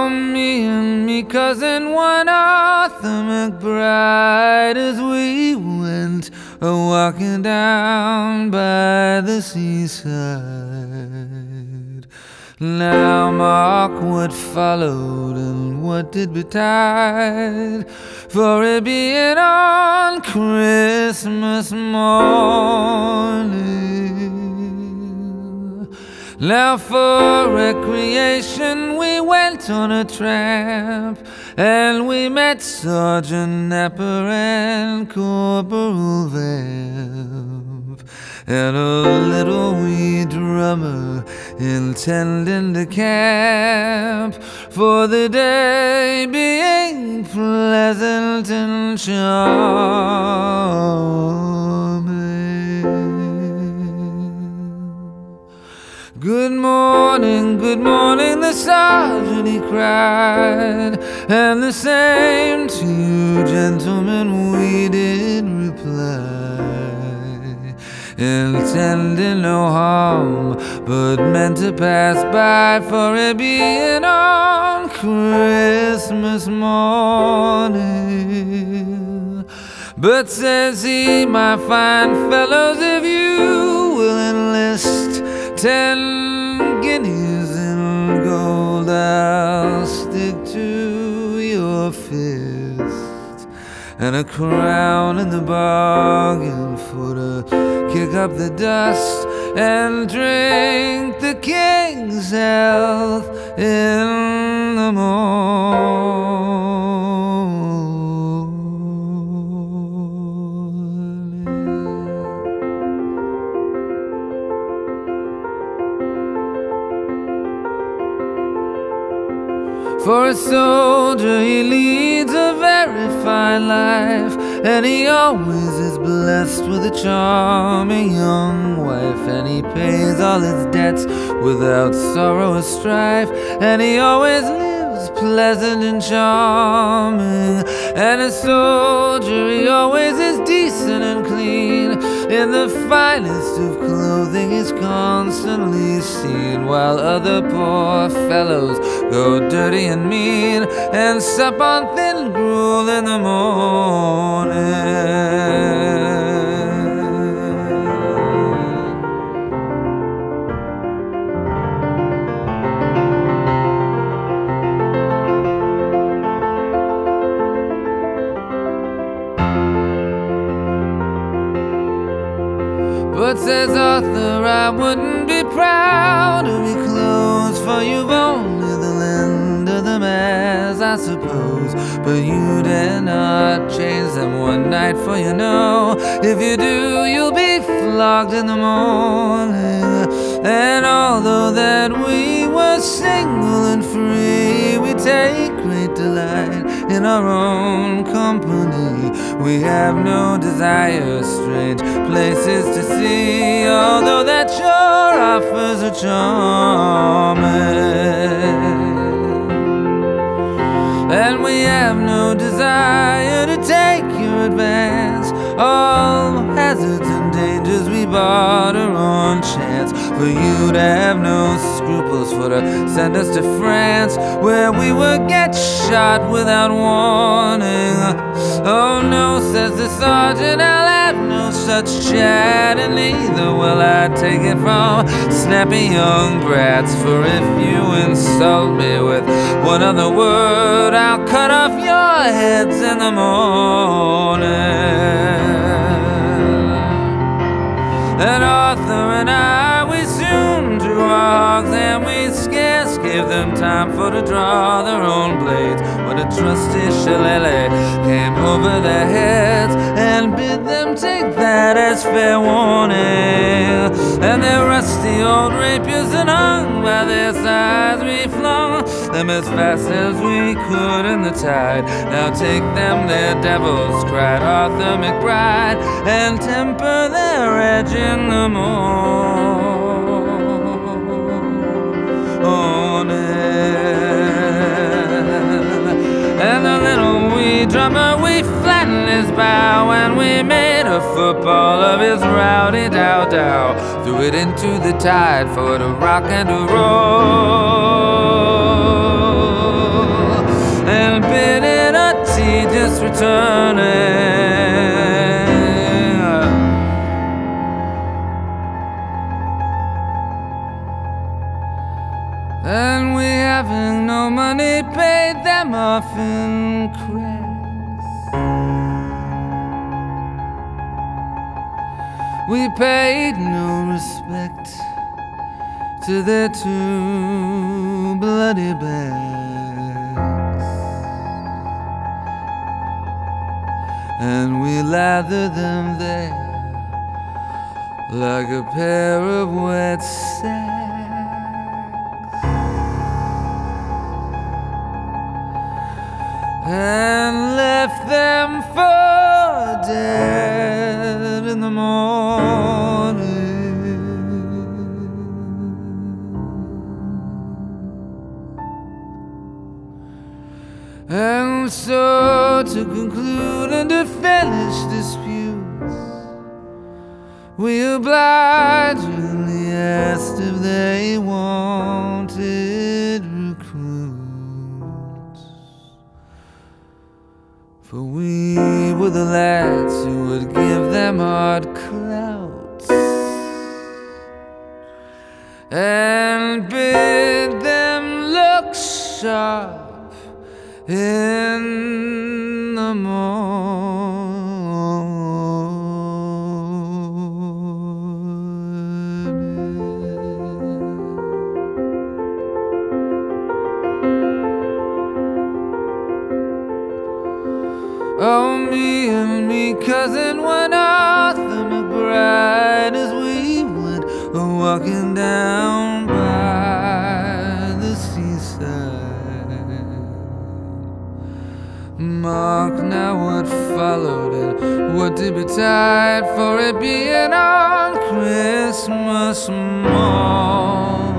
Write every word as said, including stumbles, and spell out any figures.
me and me cousin one Arthur McBride, as we went a-walking down by the seaside. Now mark what followed and what did betide, for it being on Christmas morning. Now for recreation we went on a tramp, and we met Sergeant Napper and Corporal Vamp, and a little wee drummer intending to camp, for the day being pleasant and charming. Good morning, good morning, the sergeant he cried, and the same to you gentlemen we did reply, intending no harm, but meant to pass by, for it being on Christmas morning. But says he, my fine fellows, if you will enlist ten guineas in gold, I'll stick to your fist, and a crown in the bargain for to kick up the dust and drink the king's health in the morning. For a soldier he leads a very fine life, and he always is blessed with a charming young wife, and he pays all his debts without sorrow or strife, and he always lives pleasant and charming. And a soldier he always is decent and clean, in the finest of clothing he's constantly seen, while other poor fellows go dirty and mean and sup on thin gruel in the morning. But says Arthur, I wouldn't be proud of your clothes, for you've only the lend of them, as I suppose. But you dare not change them one night, for you know if you do you'll be flogged in the morning. And although that we were single and free, we take great delight in our own company. We have no desire strange places to see, although that your offers are charming. And we have no desire to take your advance. All hazards and dangers we barter on chance, for you to have no scruples for to send us to France, where we would get shot without warning. Oh no, says the sergeant, I'll have no such chat, and neither will I take it from snappy young brats. For if you insult me with one other word, I'll cut off your heads in the morning. And Arthur and I, we soon drew our hogs, and we scarce gave them time for to draw their own blades, when a trusty shillelagh came over their heads and bid them take that as fair warning. And their rusty old rapiers and hung by their sides, we flung them as fast as we could in the tide. Now take them, their devils, cried Arthur McBride, and temper their edge in the morning. And the little wee drummer, we flattened his bow, and we made a football of his rowdy dow dow, threw it into the tide for to rock and to roll. and we having no money paid them off in cracks. We paid no respect to their two bloody backs, and we lathered them there like a pair of wet sacks, and left them for dead in the morning. And so, to conclude and to finish disputes, we obligingly asked if they wanted recruits, for we were the lads who would give them hard clouts and bid them look sharp in the morning. Oh, me and me cousin one Arthur McBride, as we went walking down by the seaside. Mark now what followed and what did betide, for it being on Christmas morn.